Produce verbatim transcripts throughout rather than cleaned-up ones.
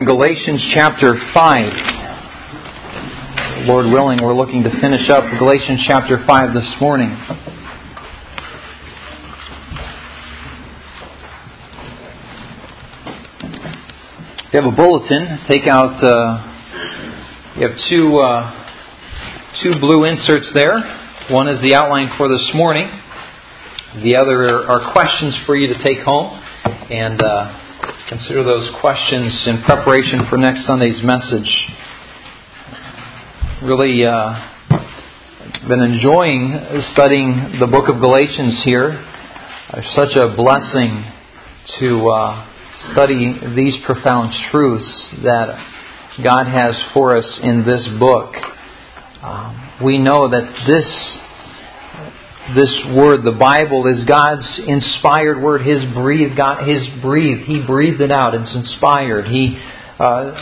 Galatians chapter five. Lord willing, we're looking to finish up Galatians chapter five this morning. If you have a bulletin, take out, uh, you have two, uh, two blue inserts there. One is the outline for this morning. The other are questions for you to take home. And, uh, consider those questions in preparation for next Sunday's message. Really uh, been enjoying studying the book of Galatians here. It's such a blessing to uh, study these profound truths that God has for us in this book. Um, we know that this This word, the Bible, is God's inspired word. His breathed, God, His breathed. He breathed it out. It's inspired. He uh,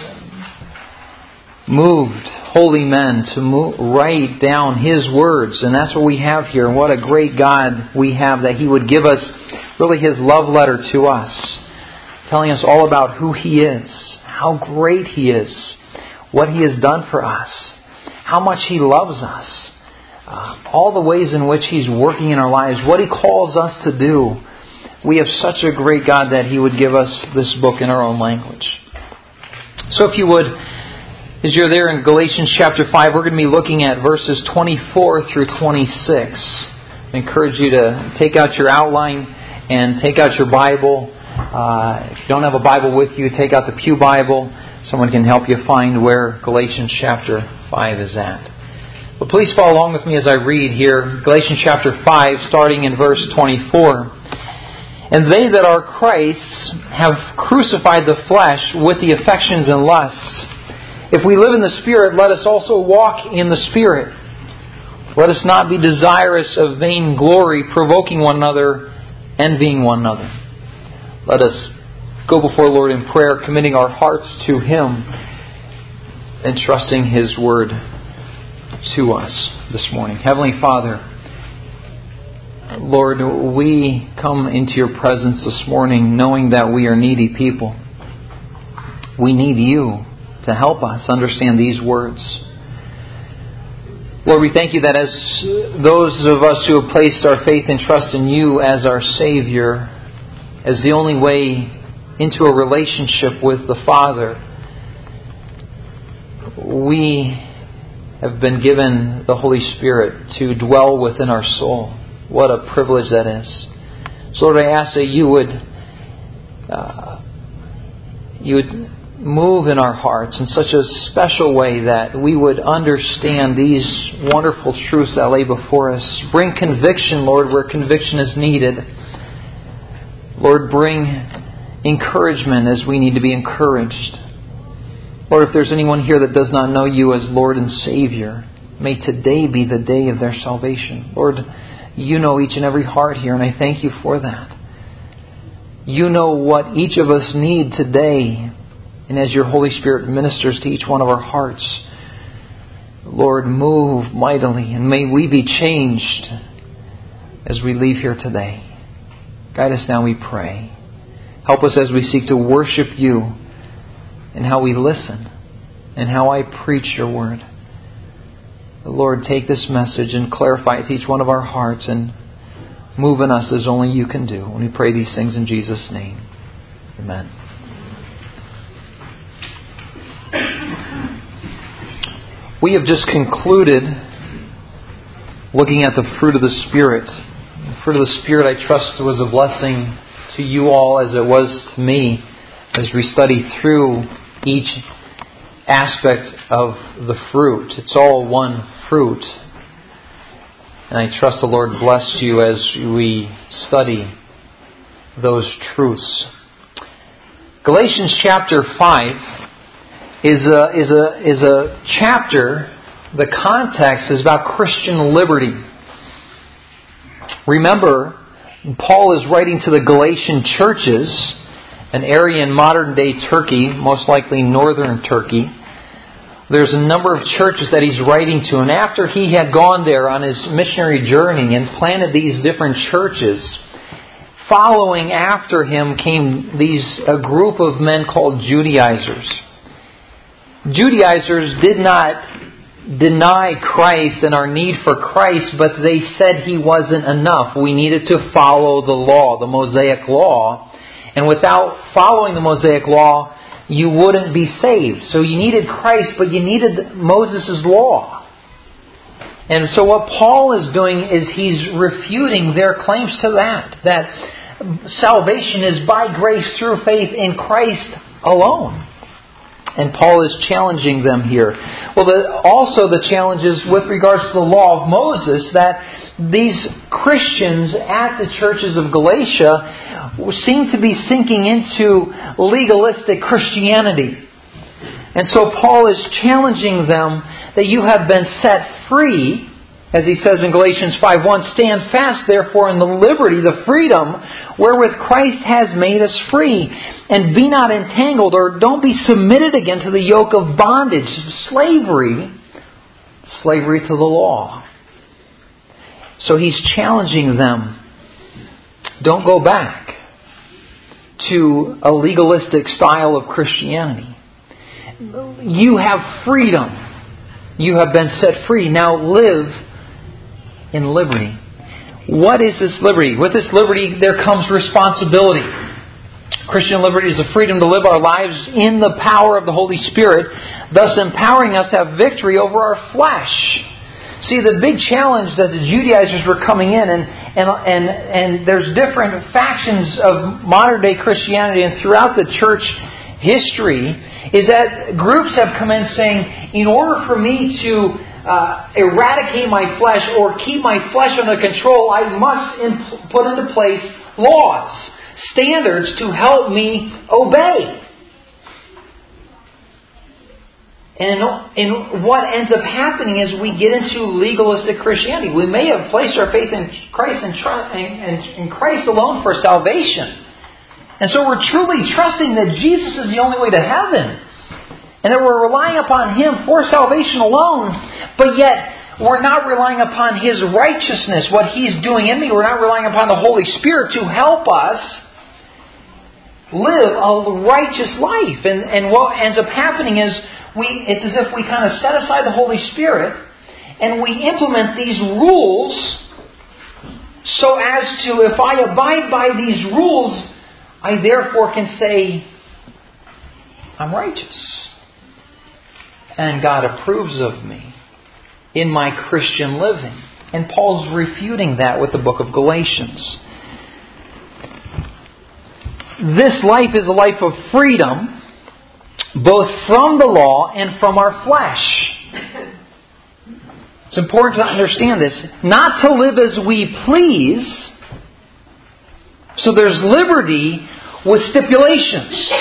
moved holy men to move, write down His words, and that's what we have here. And what a great God we have that He would give us really His love letter to us, telling us all about who He is, how great He is, what He has done for us, how much He loves us. Uh, all the ways in which He's working in our lives, what He calls us to do. We have such a great God that He would give us this book in our own language. So if you would, as you're there in Galatians chapter five, we're going to be looking at verses twenty-four through twenty-six. I encourage you to take out your outline and take out your Bible. Uh, if you don't have a Bible with you, take out the Pew Bible. Someone can help you find where Galatians chapter five is at. But please follow along with me as I read here, Galatians chapter five, starting in verse twenty-four. And they that are Christ's have crucified the flesh with the affections and lusts. If we live in the Spirit, let us also walk in the Spirit. Let us not be desirous of vain glory, provoking one another, envying one another. Let us go before the Lord in prayer, committing our hearts to Him and trusting His Word to us this morning. Heavenly Father, Lord, we come into Your presence this morning knowing that we are needy people. We need You to help us understand these words. Lord, we thank You that as those of us who have placed our faith and trust in You as our Savior, as the only way into a relationship with the Father, we have been given the Holy Spirit to dwell within our soul. What a privilege that is. So Lord, I ask that You would uh, You would move in our hearts in such a special way that we would understand these wonderful truths that lay before us. Bring conviction, Lord, where conviction is needed. Lord, bring encouragement as we need to be encouraged. Lord, if there's anyone here that does not know You as Lord and Savior, may today be the day of their salvation. Lord, You know each and every heart here, and I thank You for that. You know what each of us need today, and as Your Holy Spirit ministers to each one of our hearts, Lord, move mightily, and may we be changed as we leave here today. Guide us now, we pray. Help us as we seek to worship You, and how we listen, and how I preach Your word. Lord, take this message and clarify it to each one of our hearts and move in us as only You can do. And we pray these things in Jesus' name. Amen. We have just concluded looking at the fruit of the Spirit. The fruit of the Spirit, I trust, was a blessing to you all as it was to me as we study through each aspect of the fruit. It's all one fruit. And I trust the Lord bless you as we study those truths. Galatians chapter five is a, is a, is a chapter, the context is about Christian liberty. Remember, Paul is writing to the Galatian churches, an area in modern-day Turkey, most likely northern Turkey. There's a number of churches that he's writing to. And after he had gone there on his missionary journey and planted these different churches, following after him came these a group of men called Judaizers. Judaizers did not deny Christ and our need for Christ, but they said He wasn't enough. We needed to follow the law, the Mosaic law. And without following the Mosaic law, you wouldn't be saved. So you needed Christ, but you needed Moses' law. And so what Paul is doing is he's refuting their claims to that. That salvation is by grace through faith in Christ alone. And Paul is challenging them here. Well, the, also the challenge is with regards to the law of Moses, that these Christians at the churches of Galatia seem to be sinking into legalistic Christianity. And so Paul is challenging them that you have been set free, as he says in Galatians five one, stand fast therefore in the liberty, the freedom, wherewith Christ has made us free. And be not entangled, or don't be submitted again to the yoke of bondage, slavery, slavery to the law. So he's challenging them. Don't go back to a legalistic style of Christianity. You have freedom. You have been set free. Now live in liberty. What is this liberty? With this liberty there comes responsibility. Christian liberty is the freedom to live our lives in the power of the Holy Spirit, thus empowering us to have victory over our flesh. See, the big challenge that the Judaizers were coming in, and and and, and there's different factions of modern day Christianity and throughout the church history, is that groups have come in saying, in order for me to uh, eradicate my flesh or keep my flesh under control, I must imp- put into place laws, standards to help me obey. And, and what ends up happening is we get into legalistic Christianity. We may have placed our faith in Christ and in Christ alone for salvation. And so we're truly trusting that Jesus is the only way to heaven. And that we're relying upon Him for salvation alone. But yet, we're not relying upon His righteousness, what He's doing in me. We're not relying upon the Holy Spirit to help us live a righteous life. And, and what ends up happening is, we it's as if we kind of set aside the Holy Spirit and we implement these rules so as to, if I abide by these rules, I therefore can say, I'm righteous. And God approves of me in my Christian living. And Paul's refuting that with the book of Galatians. This life is a life of freedom, both from the law and from our flesh. It's important to understand this. Not to live as we please. So there's liberty with stipulations.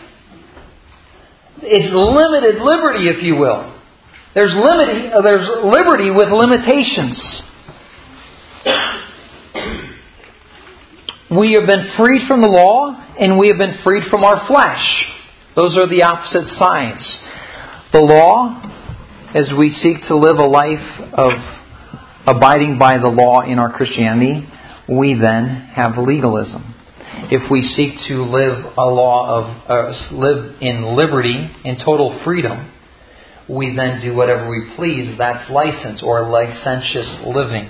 It's limited liberty, if you will. There's liberty, there's liberty with limitations. We have been freed from the law, and we have been freed from our flesh. Those are the opposite sides. The law, as we seek to live a life of abiding by the law in our Christianity, we then have legalism. If we seek to live a law of uh, live in liberty, in total freedom, we then do whatever we please. That's license or licentious living.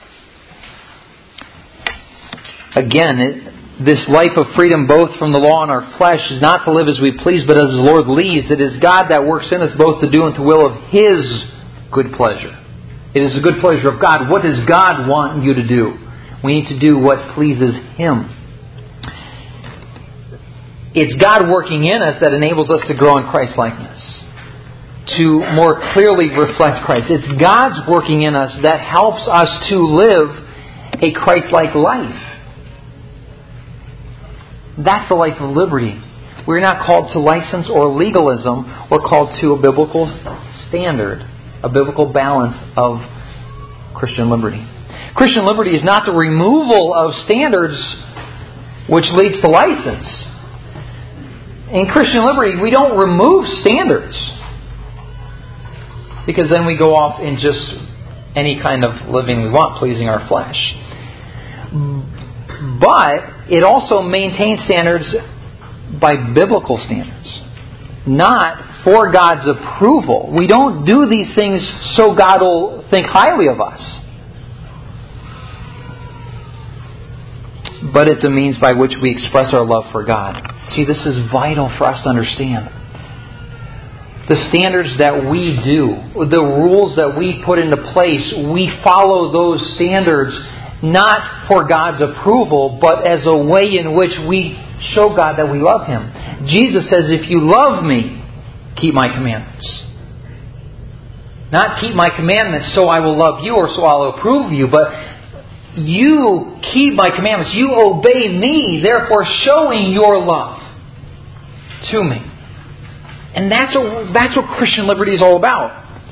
Again, it, this life of freedom, both from the law and our flesh, is not to live as we please, but as the Lord leads. It is God that works in us both to do and to will of His good pleasure. It is the good pleasure of God. What does God want you to do? We need to do what pleases Him. It's God working in us that enables us to grow in Christ-likeness, to more clearly reflect Christ. It's God's working in us that helps us to live a Christ-like life. That's the life of liberty. We're not called to license or legalism. We're called to a biblical standard, a biblical balance of Christian liberty. Christian liberty is not the removal of standards which leads to license. In Christian liberty, we don't remove standards, because then we go off in just any kind of living we want, pleasing our flesh. But it also maintains standards by biblical standards. not for God's approval. We don't do these things so God will think highly of us. But it's a means by which we express our love for God. See, this is vital for us to understand. The standards that we do, the rules that we put into place, we follow those standards not for God's approval, but as a way in which we show God that we love Him. Jesus says, if you love me, keep my commandments. Not keep my commandments so I will love you or so I'll approve of you, but you keep my commandments. You obey me, therefore showing your love to me. And that's what, that's what Christian liberty is all about.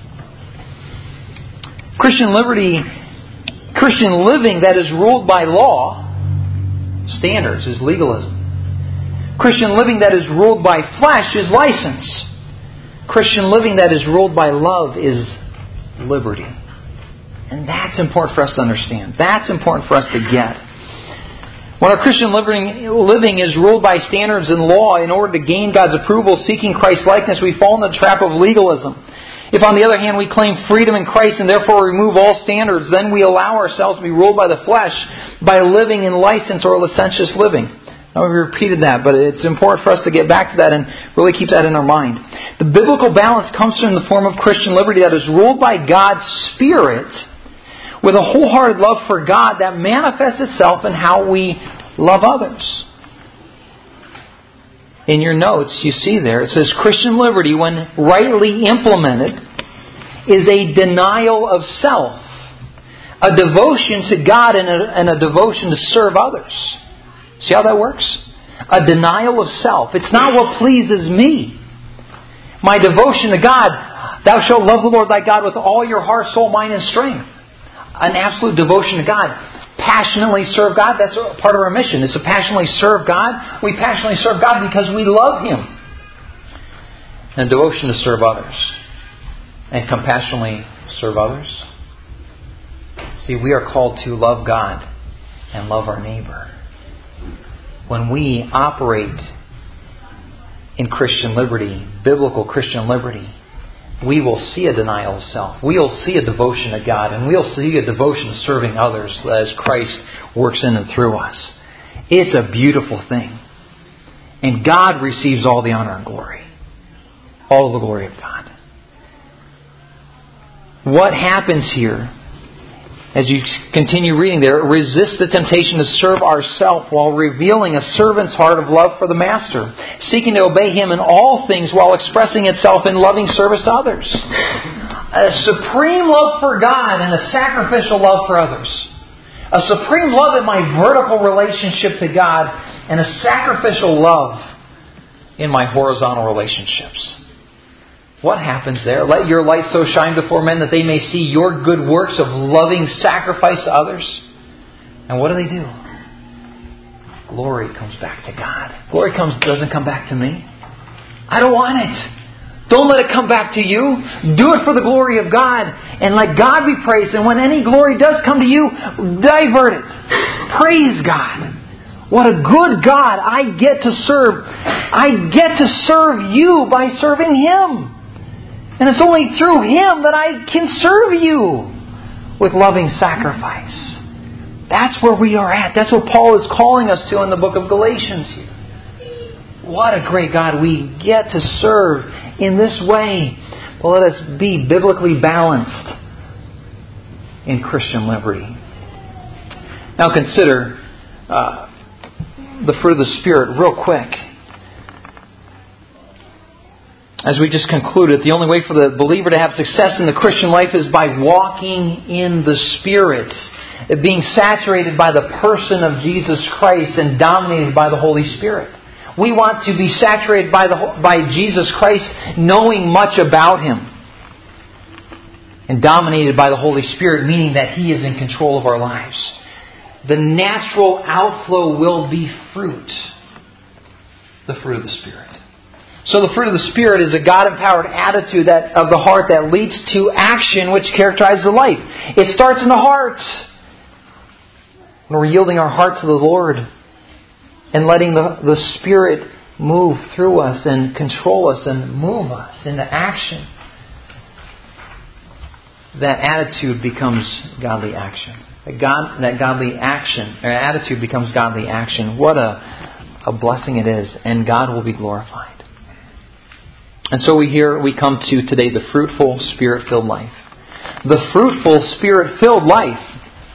Christian liberty, Christian living that is ruled by law, standards, is legalism. Christian living that is ruled by flesh is license. Christian living that is ruled by love is liberty. And that's important for us to understand. That's important for us to get. When our Christian living, living is ruled by standards and law in order to gain God's approval, seeking Christ's likeness, we fall in the trap of legalism. If on the other hand we claim freedom in Christ and therefore remove all standards, then we allow ourselves to be ruled by the flesh by living in license or licentious living. Now, we repeated that, but it's important for us to get back to that and really keep that in our mind. The biblical balance comes from the form of Christian liberty that is ruled by God's Spirit with a wholehearted love for God that manifests itself in how we love others. In your notes, you see there, it says Christian liberty, when rightly implemented, is a denial of self, a devotion to God and a, and a devotion to serve others. See how that works? A denial of self. It's not what pleases me. My devotion to God, thou shalt love the Lord thy God with all your heart, soul, mind, and strength. An absolute devotion to God. Passionately serve God, that's part of our mission. It's to passionately serve God. We passionately serve God because we love Him. And a devotion to serve others. And compassionately serve others. See, we are called to love God and love our neighbor. When we operate in Christian liberty, biblical Christian liberty, we will see a denial of self. We'll see a devotion to God, and we'll see a devotion to serving others as Christ works in and through us. It's a beautiful thing. And God receives all the honor and glory. All the glory of God. What happens here, as you continue reading there, resist the temptation to serve ourselves while revealing a servant's heart of love for the Master, seeking to obey Him in all things while expressing itself in loving service to others. A supreme love for God and a sacrificial love for others. A supreme love in my vertical relationship to God and a sacrificial love in my horizontal relationships. What happens there? Let your light so shine before men that they may see your good works of loving sacrifice to others. And what do they do? Glory comes back to God. Glory comes doesn't come back to me. I don't want it. Don't let it come back to you. Do it for the glory of God. And let God be praised. And when any glory does come to you, divert it. Praise God. What a good God I get to serve. I get to serve you by serving Him. And it's only through Him that I can serve you with loving sacrifice. That's where we are at. That's what Paul is calling us to in the book of Galatians here. What a great God we get to serve in this way. But let us be biblically balanced in Christian liberty. Now consider uh, the fruit of the Spirit real quick. As we just concluded, the only way for the believer to have success in the Christian life is by walking in the Spirit, being saturated by the person of Jesus Christ and dominated by the Holy Spirit. We want to be saturated by the by Jesus Christ, knowing much about Him, and dominated by the Holy Spirit, meaning that He is in control of our lives. The natural outflow will be fruit, the fruit of the Spirit. So the fruit of the Spirit is a God-empowered attitude that of the heart that leads to action which characterizes the life. It starts in the heart. When we're yielding our heart to the Lord and letting the, the Spirit move through us and control us and move us into action, that attitude becomes godly action. That, God, that godly action, or attitude becomes godly action. What a, a blessing it is, and God will be glorified. And so we hear, we come to today the fruitful, Spirit-filled life. The fruitful, Spirit-filled life.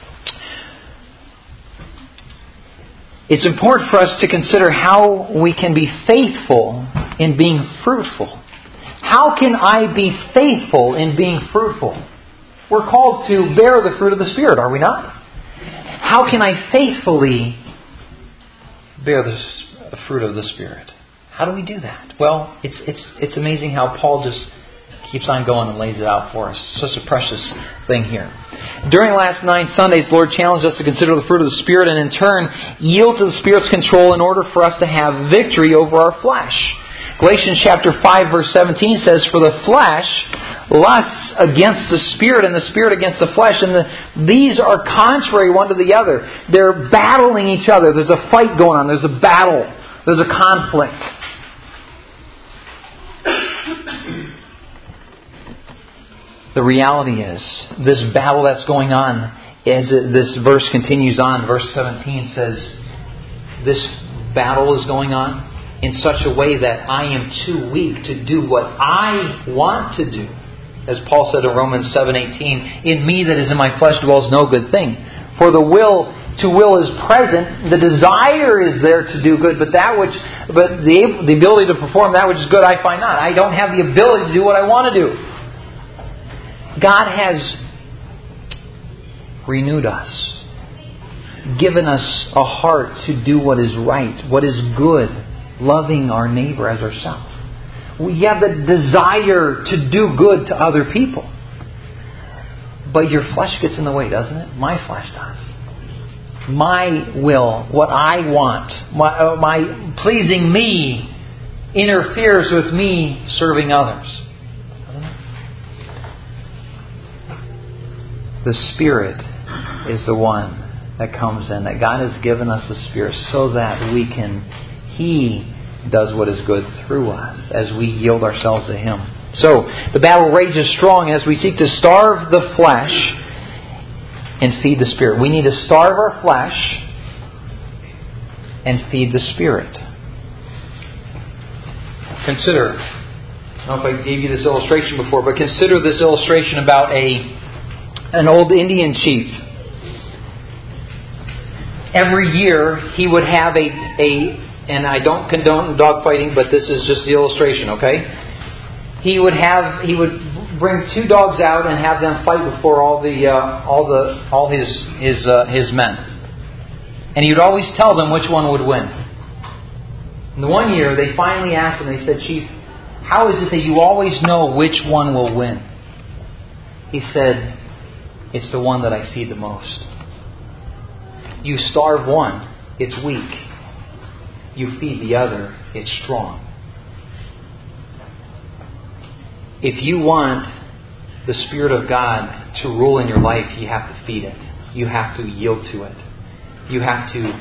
It's important for us to consider how we can be faithful in being fruitful. How can I be faithful in being fruitful? We're called to bear the fruit of the Spirit, are we not? How can I faithfully bear the fruit of the Spirit? How do we do that? Well, it's it's it's amazing how Paul just keeps on going and lays it out for us. It's such a precious thing here. During the last nine Sundays, the Lord challenged us to consider the fruit of the Spirit and in turn yield to the Spirit's control in order for us to have victory over our flesh. Galatians chapter five verse seventeen says, "For the flesh lusts against the Spirit and the Spirit against the flesh, and the, these are contrary one to the other." They're battling each other. There's a fight going on. There's a battle. There's a conflict. The reality is, this battle that's going on, as this verse continues on, verse seventeen says, this battle is going on in such a way that I am too weak to do what I want to do. As Paul said in Romans seven eighteen, "In me that is in my flesh dwells no good thing. For the will to will is present, the desire is there to do good, but that which, but the, the ability to perform that which is good I find not." I don't have the ability to do what I want to do. God has renewed us, given us a heart to do what is right, what is good, loving our neighbor as ourselves. We have the desire to do good to other people. But your flesh gets in the way, doesn't it? My flesh does. My will, what I want, my, uh, my pleasing me interferes with me serving others. The Spirit is the one that comes in. That God has given us the Spirit so that we can, He does what is good through us as we yield ourselves to Him. So, the battle rages strong as we seek to starve the flesh and feed the Spirit. We need to starve our flesh and feed the Spirit. Consider, I don't know if I gave you this illustration before, but consider this illustration about a an old Indian chief. Every year he would have a, a and I don't condone dogfighting, but this is just the illustration, okay? He would have he would bring two dogs out and have them fight before all the uh, all the all his his uh, his men, and he would always tell them which one would win. And the one year they finally asked him, they said, "Chief, how is it that you always know which one will win?" He said, "It's the one that I feed the most. You starve one, it's weak. You feed the other, it's strong." If you want the Spirit of God to rule in your life, you have to feed it. You have to yield to it. You have to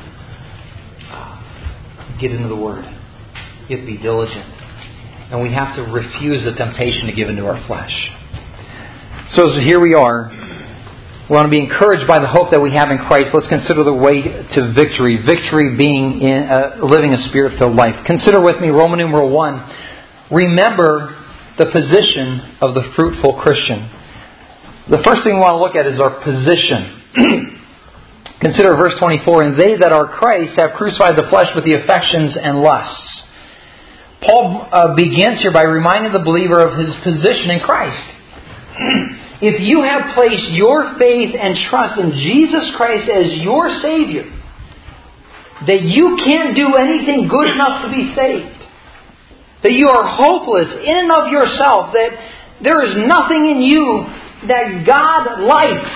uh, get into the Word. You have to be diligent. And we have to refuse the temptation to give into our flesh. So here we are. We want to be encouraged by the hope that we have in Christ. Let's consider the way to victory. Victory being in uh, living a Spirit-filled life. Consider with me Roman numeral one. Remember the position of the fruitful Christian. The first thing we want to look at is our position. Consider verse twenty-four. "And they that are Christ have crucified the flesh with the affections and lusts." Paul uh, begins here by reminding the believer of his position in Christ. If you have placed your faith and trust in Jesus Christ as your Savior, that you can't do anything good enough to be saved, that you are hopeless in and of yourself, that there is nothing in you that God likes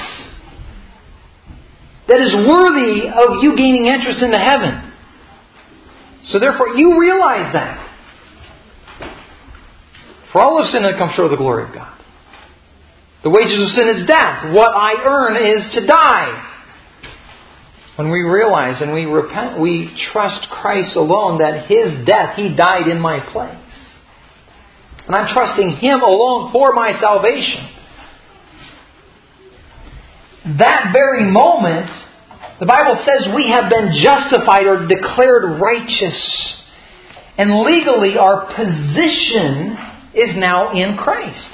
that is worthy of you gaining entrance into heaven. So therefore, you realize that. For all of sin has come short of the glory of God. The wages of sin is death. What I earn is to die. When we realize and we repent, we trust Christ alone, that His death, He died in my place. And I'm trusting Him alone for my salvation. That very moment, the Bible says we have been justified or declared righteous. And legally our position is now in Christ.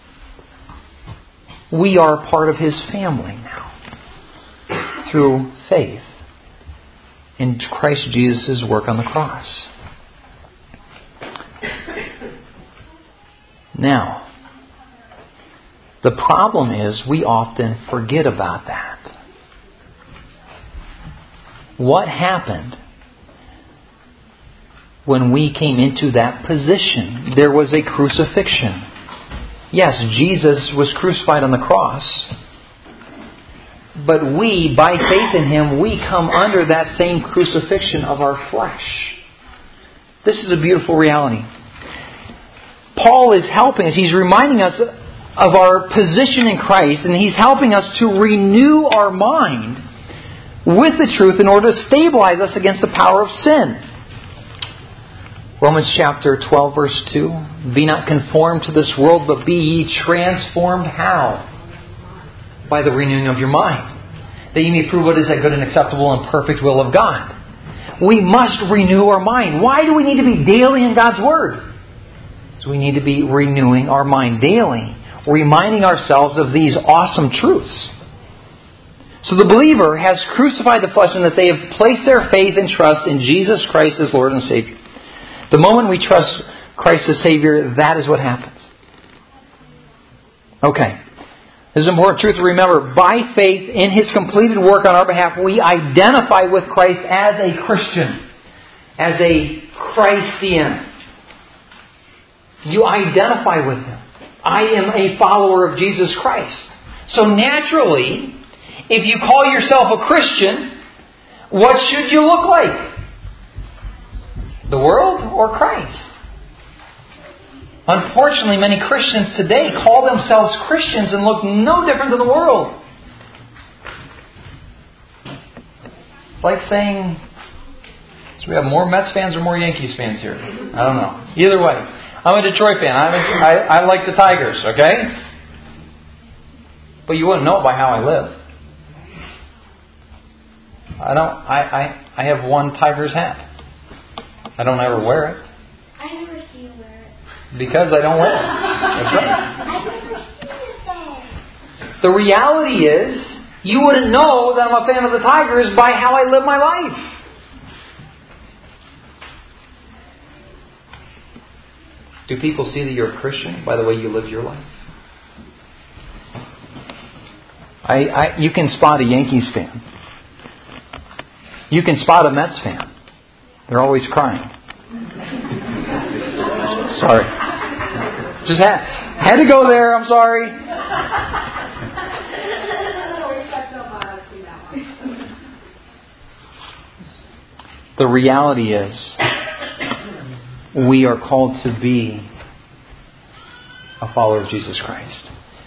We are part of His family now. Through faith in Christ Jesus' work on the cross. Now, the problem is we often forget about that. What happened when we came into that position? There was a crucifixion. Yes, Jesus was crucified on the cross. But we, by faith in Him, we come under that same crucifixion of our flesh. This is a beautiful reality. Paul is helping us. He's reminding us of our position in Christ, and he's helping us to renew our mind with the truth in order to stabilize us against the power of sin. Romans chapter twelve, verse two. Be not conformed to this world, but be ye transformed. How? By the renewing of your mind, that ye may prove what is that good and acceptable and perfect will of God. We must renew our mind. Why do we need to be daily in God's Word? So we need to be renewing our mind daily, reminding ourselves of these awesome truths. So the believer has crucified the flesh in that they have placed their faith and trust in Jesus Christ as Lord and Savior. The moment we trust Christ as Savior, that is what happens. Okay. This is an important truth to remember. By faith in His completed work on our behalf, we identify with Christ as a Christian, as a Christian. You identify with Him. I am a follower of Jesus Christ. So naturally, if you call yourself a Christian, what should you look like? The world or Christ? Unfortunately, many Christians today call themselves Christians and look no different than the world. It's like saying, so we have more Mets fans or more Yankees fans here? I don't know. Either way, I'm a Detroit fan. I'm a, I, I like the Tigers, okay? But you wouldn't know it by how I live. I don't. I, I, I have one Tigers hat. I don't ever wear it. I never see you wear it. Because I don't wear it. That's right. I never see it there. The reality is, you wouldn't know that I'm a fan of the Tigers by how I live my life. Do people see that you're a Christian by the way you live your life? I, I, you can spot a Yankees fan. You can spot a Mets fan. They're always crying. Sorry. Just had, had to go there. I'm sorry. The reality is, we are called to be a follower of Jesus Christ.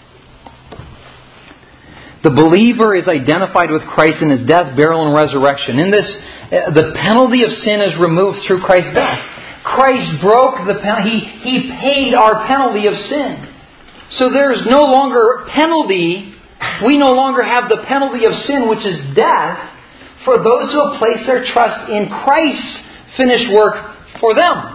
The believer is identified with Christ in His death, burial, and resurrection. In this, the penalty of sin is removed through Christ's death. Christ broke the penalty. He, he paid our penalty of sin. So there is no longer penalty. We no longer have the penalty of sin, which is death, for those who have placed their trust in Christ's finished work for them.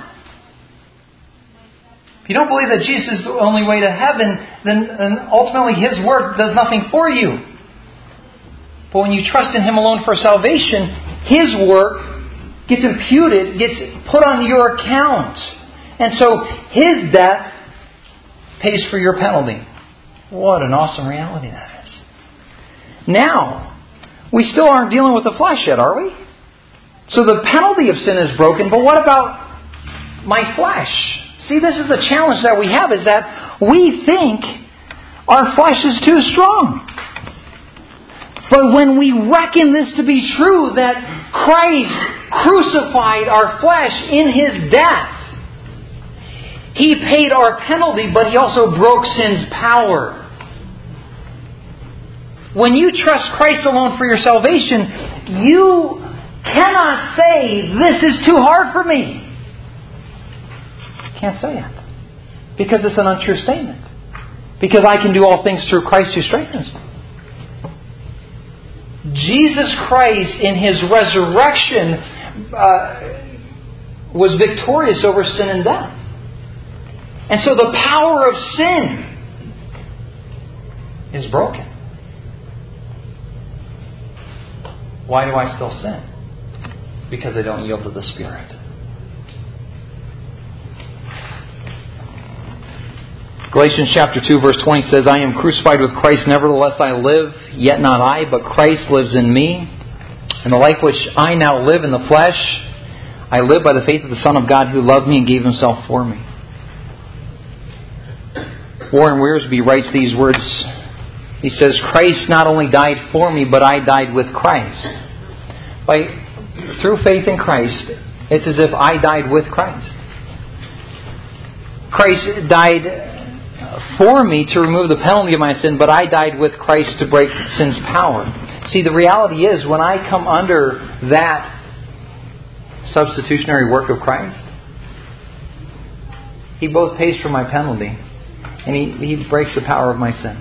If you don't believe that Jesus is the only way to heaven, then, then ultimately His work does nothing for you. But when you trust in Him alone for salvation, His work gets imputed, gets put on your account. And so His death pays for your penalty. What an awesome reality that is. Now, we still aren't dealing with the flesh yet, are we? So the penalty of sin is broken, but what about my flesh? See, this is the challenge that we have, is that we think our flesh is too strong. But when we reckon this to be true, that Christ crucified our flesh in His death, He paid our penalty, but He also broke sin's power. When you trust Christ alone for your salvation, you cannot say, this is too hard for me. You can't say it. Because it's an untrue statement. Because I can do all things through Christ who strengthens me. Jesus Christ in His resurrection uh, was victorious over sin and death. And so the power of sin is broken. Why do I still sin? Because I don't yield to the Spirit. Galatians chapter two verse twenty says, I am crucified with Christ, nevertheless I live, yet not I, but Christ lives in me. And the life which I now live in the flesh, I live by the faith of the Son of God who loved me and gave Himself for me. Warren Wiersbe writes these words. He says, Christ not only died for me, but I died with Christ. By, through faith in Christ, it's as if I died with Christ. Christ died for me to remove the penalty of my sin, but I died with Christ to break sin's power. See, the reality is, when I come under that substitutionary work of Christ, He both pays for my penalty and He, he breaks the power of my sin.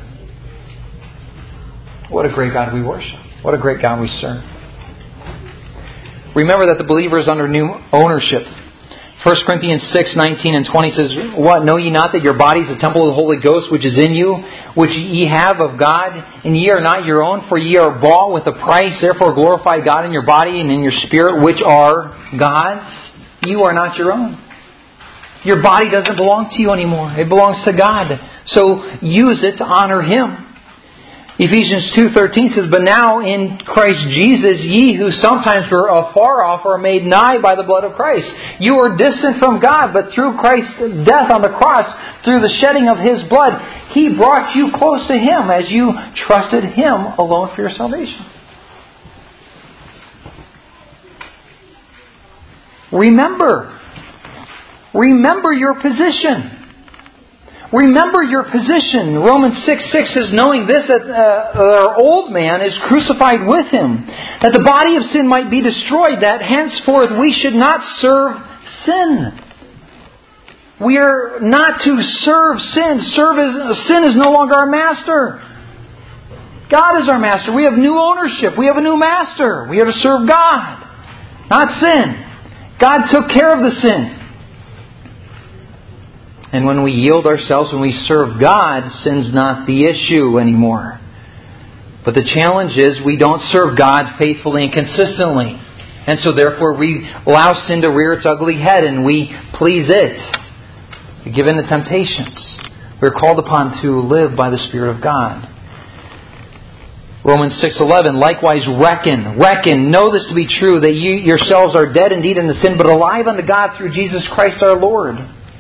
What a great God we worship. What a great God we serve. Remember that the believer is under new ownership. First Corinthians six, nineteen and twenty says, What, know ye not that your body is a temple of the Holy Ghost, which is in you, which ye have of God, and ye are not your own, for ye are bought with a price. Therefore glorify God in your body and in your spirit, which are God's. You are not your own. Your body doesn't belong to you anymore. It belongs to God. So use it to honor Him. Ephesians two thirteen says, But now in Christ Jesus, ye who sometimes were afar off are made nigh by the blood of Christ. You are distant from God, but through Christ's death on the cross, through the shedding of His blood, He brought you close to Him as you trusted Him alone for your salvation. Remember. Remember your position. Remember your position. Romans six six says, knowing this, that uh, our old man is crucified with Him, that the body of sin might be destroyed, that henceforth we should not serve sin. We are not to serve sin. Serve is, sin is no longer our master. God is our master. We have new ownership. We have a new master. We are to serve God, not sin. God took care of the sin. And when we yield ourselves, when we serve God, sin's not the issue anymore. But the challenge is we don't serve God faithfully and consistently. And so therefore we allow sin to rear its ugly head and we please it. We give in to temptations. We're called upon to live by the Spirit of God. Romans six eleven, likewise reckon, reckon, know this to be true, that you yourselves are dead indeed in the sin, but alive unto God through Jesus Christ our Lord.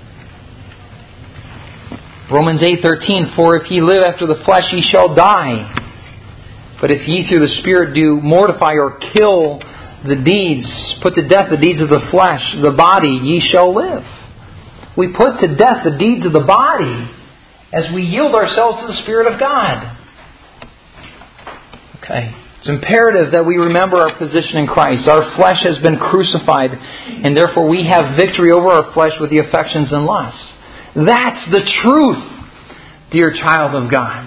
Romans eight thirteen, for if ye live after the flesh, ye shall die. But if ye through the Spirit do mortify or kill the deeds, put to death the deeds of the flesh, the body, ye shall live. We put to death the deeds of the body as we yield ourselves to the Spirit of God. Okay. It's imperative that we remember our position in Christ. Our flesh has been crucified, and therefore we have victory over our flesh with the affections and lusts. That's the truth, dear child of God.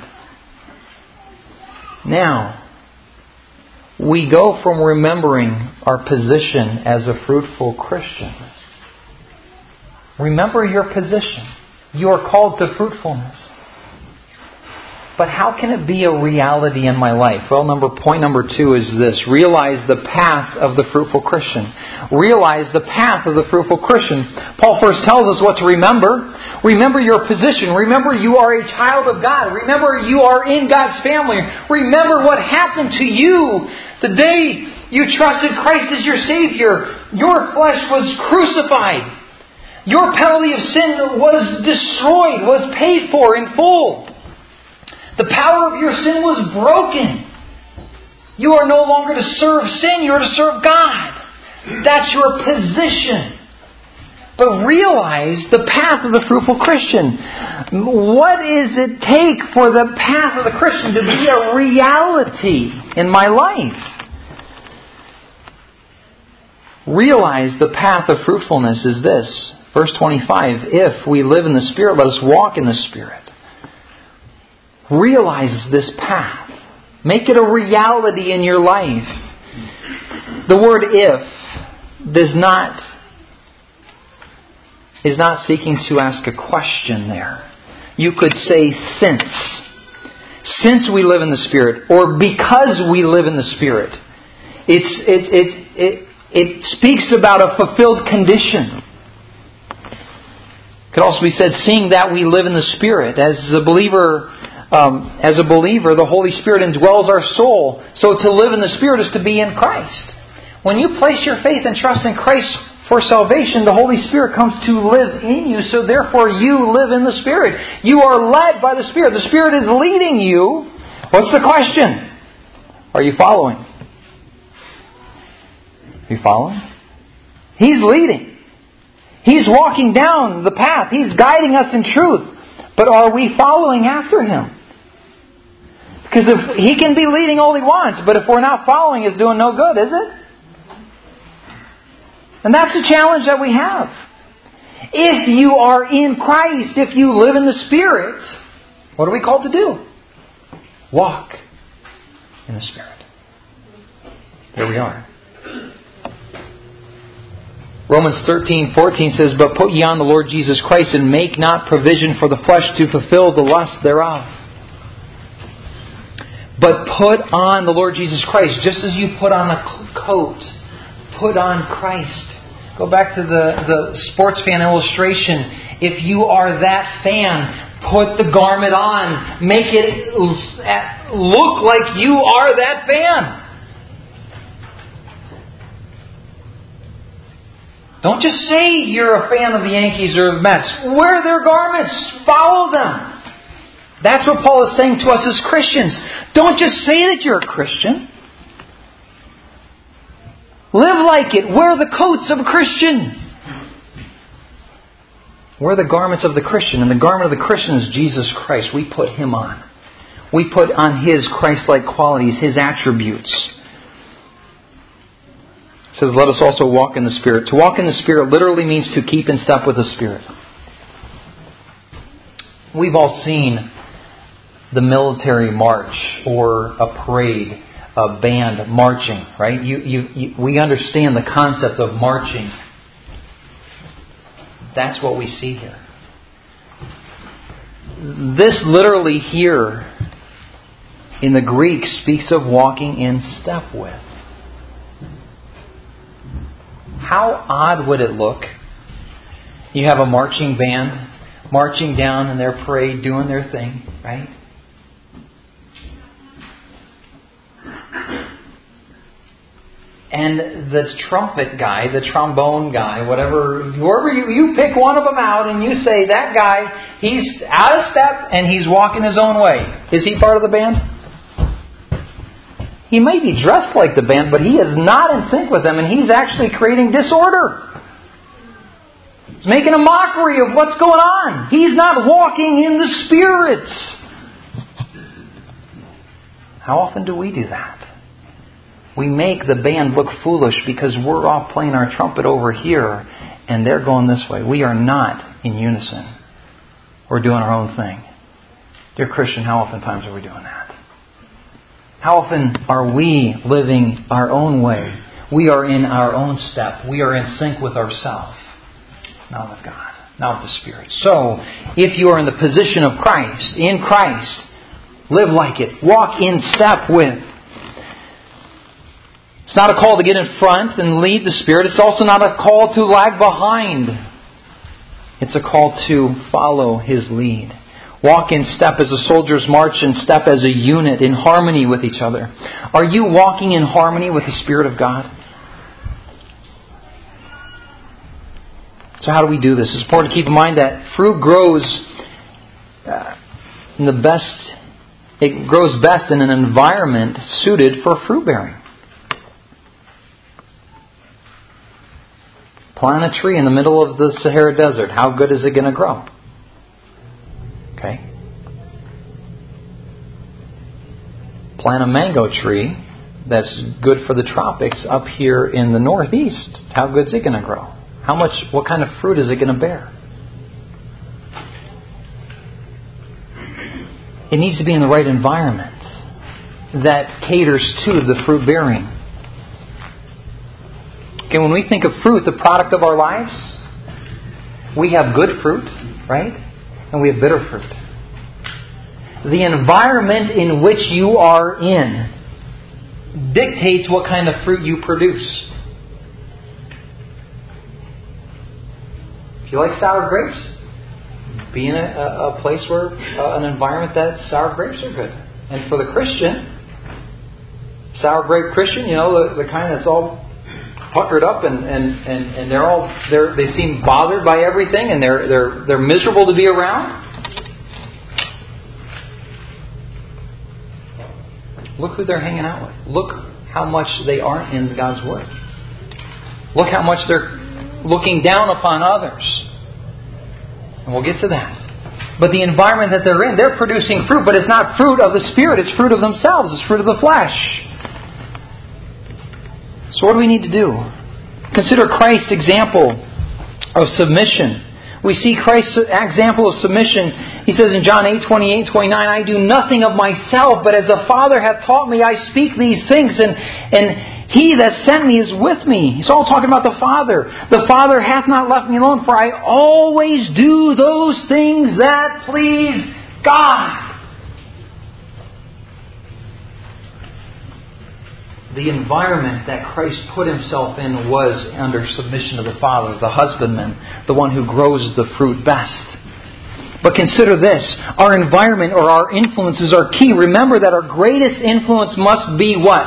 Now, we go from remembering our position as a fruitful Christian. Remember your position. You are called to fruitfulness. But how can it be a reality in my life? Well, number point number two is this. Realize the path of the fruitful Christian. Realize the path of the fruitful Christian. Paul first tells us what to remember. Remember your position. Remember you are a child of God. Remember you are in God's family. Remember what happened to you the day you trusted Christ as your Savior. Your flesh was crucified. Your penalty of sin was destroyed, was paid for in full. The power of your sin was broken. You are no longer to serve sin, you are to serve God. That's your position. but realize the path of the fruitful Christian. What does it take for the path of the Christian to be a reality in my life? Realize the path of fruitfulness is this. Verse twenty-five, if we live in the Spirit, let us walk in the Spirit. Realize this path. Make it a reality in your life. The word if does not is not seeking to ask a question there. You could say since. Since we live in the Spirit, or because we live in the Spirit. It's it it it, it speaks about a fulfilled condition. It could also be said, seeing that we live in the Spirit. As a believer, um, as a believer, the Holy Spirit indwells our soul. So to live in the Spirit is to be in Christ. When you place your faith and trust in Christ for salvation, the Holy Spirit comes to live in you. So therefore you live in the Spirit. You are led by the Spirit. The Spirit is leading you. What's the question? Are you following? Are you following? He's leading. He's walking down the path. He's guiding us in truth. But are we following after Him? Because if He can be leading all He wants, but if we're not following, it's doing no good, is it? And that's the challenge that we have. If you are in Christ, if you live in the Spirit, what are we called to do? Walk in the Spirit. There we are. Romans thirteen fourteen says, but put ye on the Lord Jesus Christ, and make not provision for the flesh to fulfill the lust thereof. But put on the Lord Jesus Christ, just as you put on a coat. Put on Christ. Go back to the, the sports fan illustration. If you are that fan, put the garment on. Make it look like you are that fan. Don't just say you're a fan of the Yankees or the Mets. Wear their garments. Follow them. That's what Paul is saying to us as Christians. Don't just say that you're a Christian. Live like it. Wear the coats of a Christian. Wear the garments of the Christian. And the garment of the Christian is Jesus Christ. We put Him on. We put on His Christ-like qualities, His attributes. It says, let us also walk in the Spirit. To walk in the Spirit literally means to keep in step with the Spirit. We've all seen the military march or a parade, a band marching, right? You, you, you, we understand the concept of marching. That's what we see here. This literally here in the Greek speaks of walking in step with. How odd would it look? You have a marching band marching down in their parade, doing their thing, right? And the trumpet guy, the trombone guy, whatever, whoever you, you pick one of them out and you say, that guy, he's out of step and he's walking his own way. Is he part of the band? He may be dressed like the band, but he is not in sync with them, and he's actually creating disorder. He's making a mockery of what's going on. He's not walking in the Spirit. How often do we do that? We make the band look foolish because we're off playing our trumpet over here and they're going this way. We are not in unison. We're doing our own thing. Dear Christian, how oftentimes are we doing that? How often are we living our own way? We are in our own step. We are in sync with ourselves, not with God, not with the Spirit. So, if you are in the position of Christ, in Christ, live like it. Walk in step with. It's not a call to get in front and lead the Spirit. It's also not a call to lag behind. It's a call to follow His lead. Walk in step as a soldier's march, in step as a unit, in harmony with each other. Are you walking in harmony with the Spirit of God? So how do we do this? It's important to keep in mind that fruit grows uh, in the best. It grows best in an environment suited for fruit bearing. Plant a tree in the middle of the Sahara Desert. How good is it going to grow? Okay. Plant a mango tree that's good for the tropics up here in the Northeast. How good is it going to grow? How much? What kind of fruit is it going to bear? It needs to be in the right environment that caters to the fruit bearing. Okay, when we think of fruit, the product of our lives, we have good fruit, right? And we have bitter fruit. The environment in which you are in dictates what kind of fruit you produce. If you like sour grapes, be in a, a place where uh, an environment that sour grapes are good. And for the Christian, sour grape Christian, you know, the, the kind that's all puckered up and, and, and, and they're all they're, they seem bothered by everything and they're they're they're miserable to be around. Look who they're hanging out with. Look how much they aren't in God's Word. Look how much they're looking down upon others. And we'll get to that. But the environment that they're in, they're producing fruit, but it's not fruit of the Spirit, it's fruit of themselves, it's fruit of the flesh. So what do we need to do? Consider Christ's example of submission. We see Christ's example of submission. He says in John eight, twenty-eight, twenty-nine, I do nothing of myself, but as the Father hath taught me, I speak these things, and, and He that sent me is with me. He's all talking about the Father. The Father hath not left me alone, for I always do those things that please God. The environment that Christ put Himself in was under submission to the Father, the husbandman, the one who grows the fruit best. But consider this, our environment or our influences are key. Remember that our greatest influence must be what?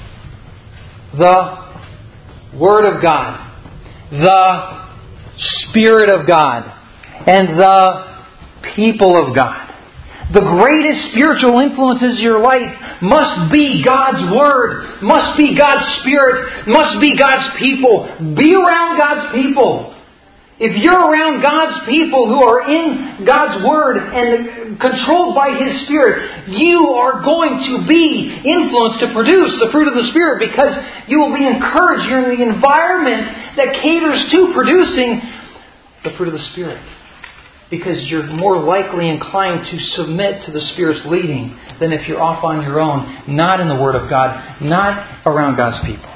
The Word of God, the Spirit of God, and the people of God. The greatest spiritual influences in your life must be God's Word, must be God's Spirit, must be God's people. Be around God's people. If you're around God's people who are in God's Word and controlled by His Spirit, you are going to be influenced to produce the fruit of the Spirit because you will be encouraged. You're in the environment that caters to producing the fruit of the Spirit. Because you're more likely inclined to submit to the Spirit's leading than if you're off on your own, not in the Word of God, not around God's people.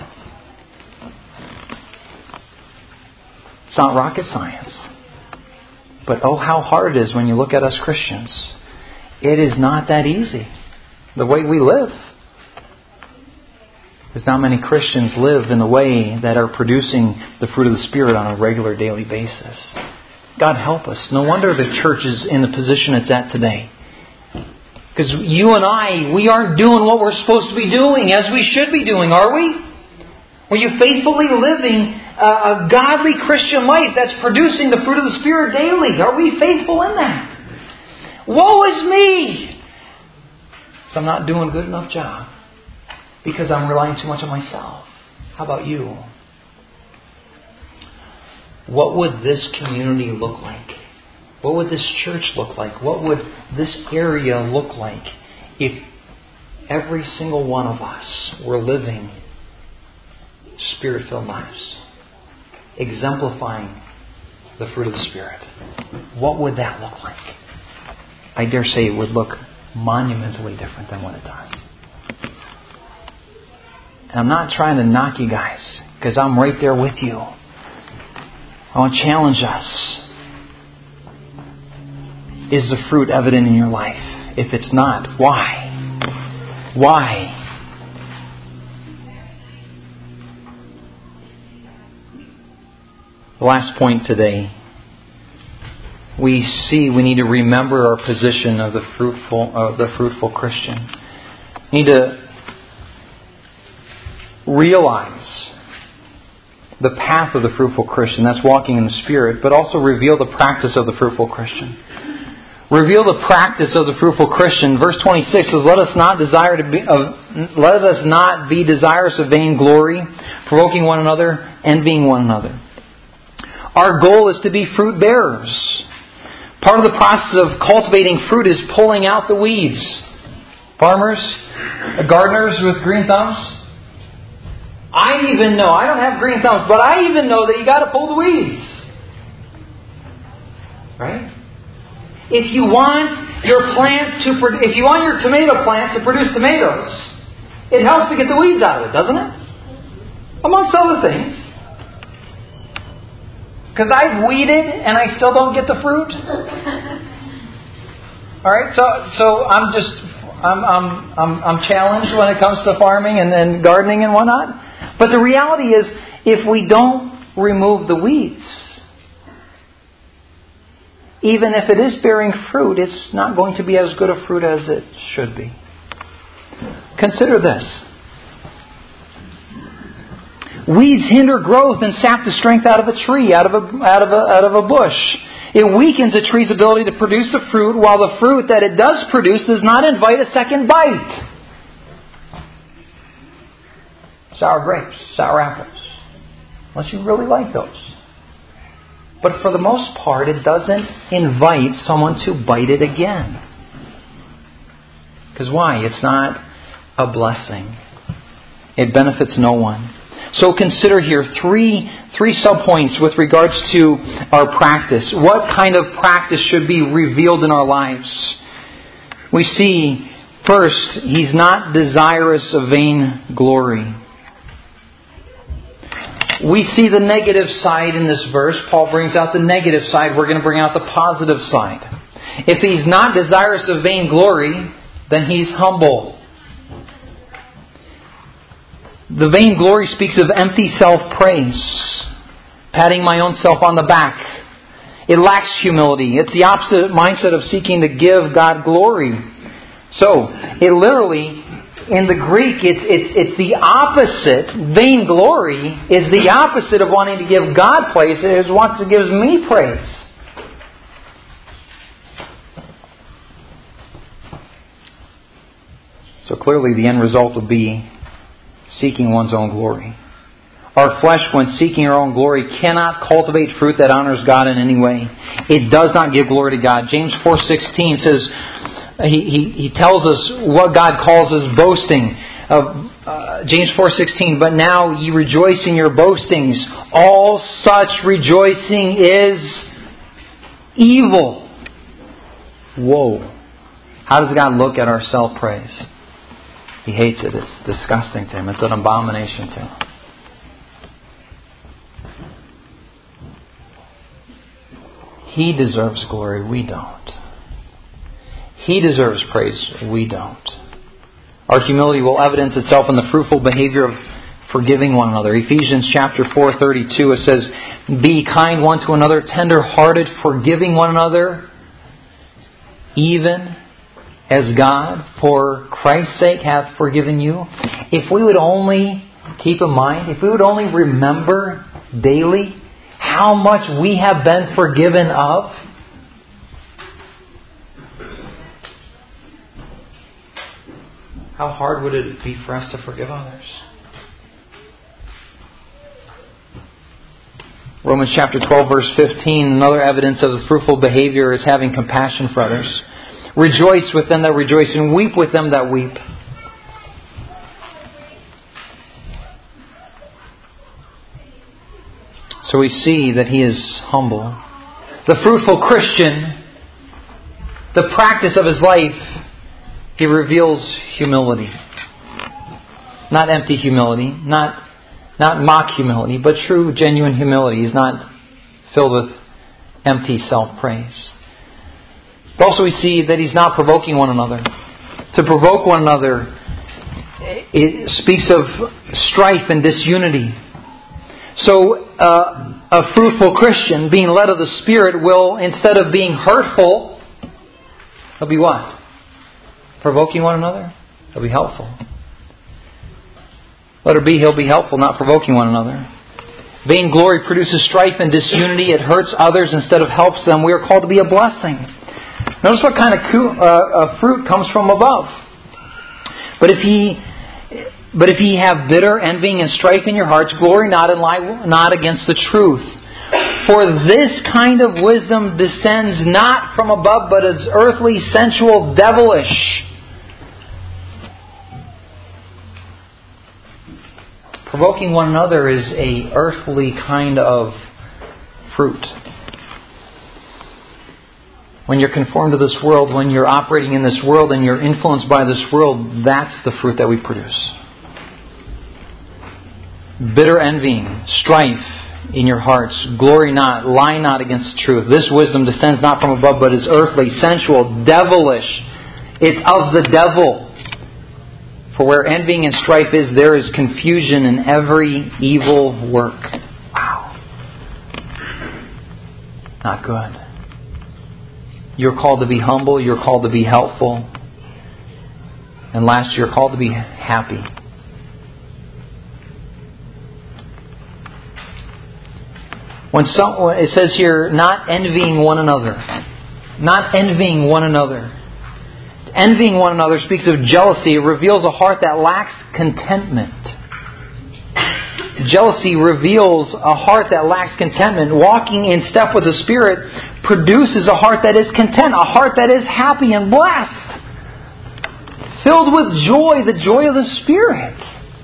It's not rocket science. But oh, how hard it is when you look at us Christians. It is not that easy. The way we live. Because not many Christians live in the way that are producing the fruit of the Spirit on a regular daily basis. God help us. No wonder the church is in the position it's at today. Because you and I, we aren't doing what we're supposed to be doing as we should be doing, are we? Are you faithfully living a godly Christian life that's producing the fruit of the Spirit daily? Are we faithful in that? Woe is me! So I'm not doing a good enough job because I'm relying too much on myself. How about you? What would this community look like? What would this church look like? What would this area look like if every single one of us were living Spirit-filled lives, exemplifying the fruit of the Spirit? What would that look like? I dare say it would look monumentally different than what it does. And I'm not trying to knock you guys, because I'm right there with you. I want to challenge us. Is the fruit evident in your life? If it's not, why? Why? The last point today, we see we need to remember our position of the fruitful, of the fruitful Christian. We need to realize the path of the fruitful Christian, that's walking in the Spirit, but also reveal the practice of the fruitful Christian. Reveal the practice of the fruitful Christian. Verse twenty-six says, "Let us not desire to be, uh, let us not be desirous of vainglory, provoking one another, envying one another." Our goal is to be fruit bearers. Part of the process of cultivating fruit is pulling out the weeds. Farmers, gardeners with green thumbs, I even know, I don't have green thumbs, but I even know that you got to pull the weeds. Right? If you want your plant to, if you want your tomato plant to produce tomatoes, it helps to get the weeds out of it, doesn't it? Amongst other things. Because I've weeded and I still don't get the fruit. All right, so so I'm just I'm I'm I'm, I'm challenged when it comes to farming and, and gardening and whatnot. But the reality is, if we don't remove the weeds, even if it is bearing fruit, it's not going to be as good a fruit as it should be. Consider this. Weeds hinder growth and sap the strength out of a tree, out of a, out of a, out of a bush. It weakens a tree's ability to produce a fruit, while the fruit that it does produce does not invite a second bite. Sour grapes, sour apples. Unless you really like those. But for the most part, it doesn't invite someone to bite it again. Because why? It's not a blessing. It benefits no one. So consider here three three subpoints with regards to our practice. What kind of practice should be revealed in our lives? We see, first, He's not desirous of vain glory. We see the negative side in this verse. Paul brings out the negative side. We're going to bring out the positive side. If He's not desirous of vain glory, then He's humble. The vain glory speaks of empty self-praise, patting my own self on the back. It lacks humility. It's the opposite mindset of seeking to give God glory. So, it literally, in the Greek, it's, it's, it's the opposite. Vain glory is the opposite of wanting to give God praise. It is wants to give me praise. So clearly the end result will be seeking one's own glory. Our flesh, when seeking our own glory, cannot cultivate fruit that honors God in any way. It does not give glory to God. James four sixteen says, he, he, he tells us what God calls us boasting. Uh, uh, James four sixteen, but now ye rejoice in your boastings. All such rejoicing is evil. Whoa. How does God look at our self-praise? He hates it. It's disgusting to Him. It's an abomination to Him. He deserves glory. We don't. He deserves praise. We don't. Our humility will evidence itself in the fruitful behavior of forgiving one another. Ephesians chapter four thirty-two, it says, be kind one to another, tender-hearted, forgiving one another, even as God, for Christ's sake, hath forgiven you. If we would only keep in mind, if we would only remember daily how much we have been forgiven of, how hard would it be for us to forgive others? Romans chapter twelve verse fifteen, another evidence of the fruitful behavior is having compassion for others. Rejoice with them that rejoice and weep with them that weep. So we see that he is humble. The fruitful Christian, the practice of his life, he reveals humility. Not empty humility, not, not mock humility, but true, genuine humility. He's not filled with empty self-praise. Also we see that he's not provoking one another. To provoke one another, it speaks of strife and disunity. So uh, a fruitful Christian, being led of the Spirit, will, instead of being hurtful, he'll be what? Provoking one another? He'll be helpful. Let her be, he'll be helpful, not provoking one another. Vainglory produces strife and disunity. It hurts others instead of helps them. We are called to be a blessing. Notice what kind of uh, uh, fruit comes from above. But if he, but if ye have bitter envying and strife in your hearts, glory not and lie not against the truth. For this kind of wisdom descends not from above, but is earthly, sensual, devilish. Provoking one another is a earthly kind of fruit. When you're conformed to this world, when you're operating in this world and you're influenced by this world, that's the fruit that we produce. Bitter envying, strife in your hearts, glory not, lie not against the truth. This wisdom descends not from above, but is earthly, sensual, devilish. It's of the devil. For where envying and strife is, there is confusion in every evil work. Wow. Not good. You're called to be humble. You're called to be helpful. And last, you're called to be happy. When some, it says here, not envying one another. Not envying one another. Envying one another speaks of jealousy. It reveals a heart that lacks contentment. Jealousy reveals a heart that lacks contentment. Walking in step with the Spirit produces a heart that is content, a heart that is happy and blessed, filled with joy, the joy of the Spirit.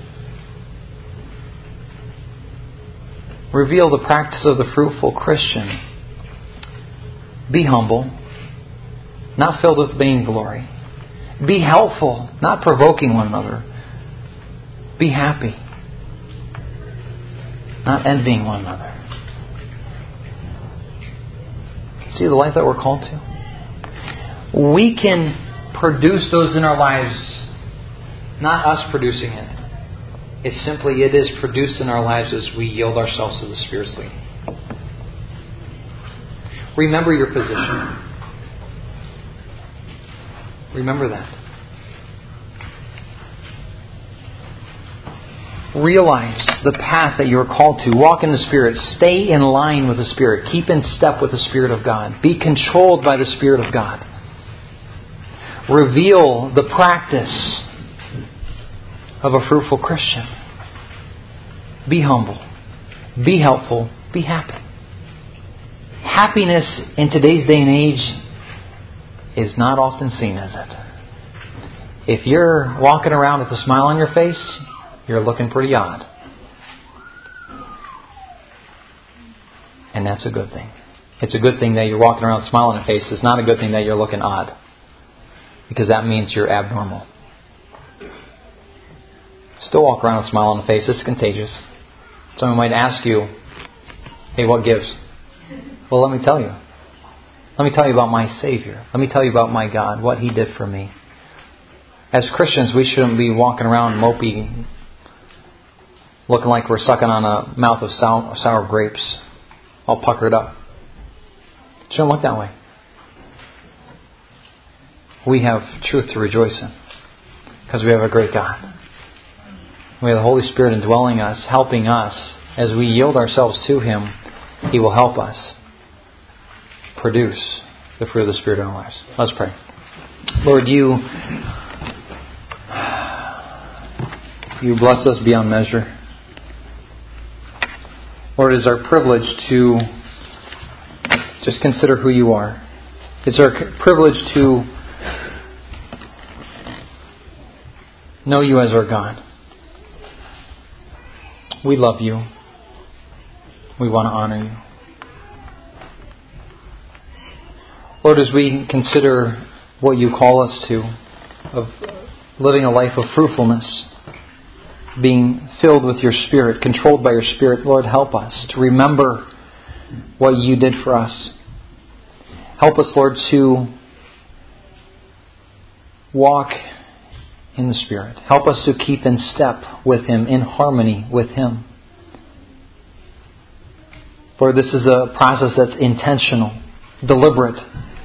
Reveal the practice of the fruitful Christian. Be humble, not filled with vainglory. Be helpful, not provoking one another. Be happy, not envying one another. See the life that we're called to? We can produce those in our lives, not us producing it. It's simply, it is produced in our lives as we yield ourselves to the Spirit's leading. Remember your position. Remember that. Realize the path that you are called to. Walk in the Spirit. Stay in line with the Spirit. Keep in step with the Spirit of God. Be controlled by the Spirit of God. Reveal the practice of a fruitful Christian. Be humble. Be helpful. Be happy. Happiness in today's day and age is not often seen, is it? If you're walking around with a smile on your face, you're looking pretty odd. And that's a good thing. It's a good thing that you're walking around with a smile on your face. It's not a good thing that you're looking odd. Because that means you're abnormal. Still walk around with a smile on the face. It's contagious. Someone might ask you, hey, what gives? Well, let me tell you. Let me tell you about my Savior. Let me tell you about my God, what He did for me. As Christians, we shouldn't be walking around mopey, looking like we're sucking on a mouth of sour, sour grapes, all puckered up. It shouldn't look that way. We have truth to rejoice in because we have a great God. We have the Holy Spirit indwelling us, helping us. As we yield ourselves to Him, He will help us produce the fruit of the Spirit in our lives. Let's pray. Lord, You You bless us beyond measure. Lord, it is our privilege to just consider who You are. It's our privilege to know You as our God. We love You. We want to honor You. Lord, as we consider what You call us to, of living a life of fruitfulness, being filled with Your Spirit, controlled by Your Spirit, Lord, help us to remember what You did for us. Help us, Lord, to walk in the Spirit. Help us to keep in step with Him, in harmony with Him. Lord, this is a process that's intentional, deliberate.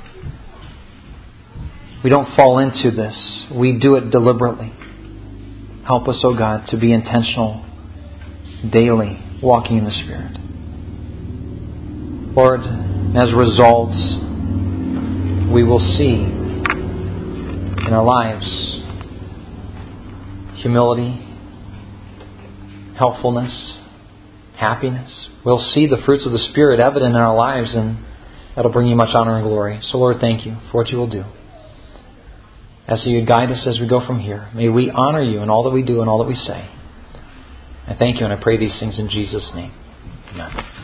We don't fall into this. We do it deliberately. Help us, O God, to be intentional daily, walking in the Spirit. Lord, as a result, we will see in our lives humility, helpfulness, happiness. We'll see the fruits of the Spirit evident in our lives, and that'll bring you much honor and glory. So Lord, thank you for what you will do. As you guide us as we go from here, may we honor you in all that we do and all that we say. I thank you and I pray these things in Jesus' name. Amen.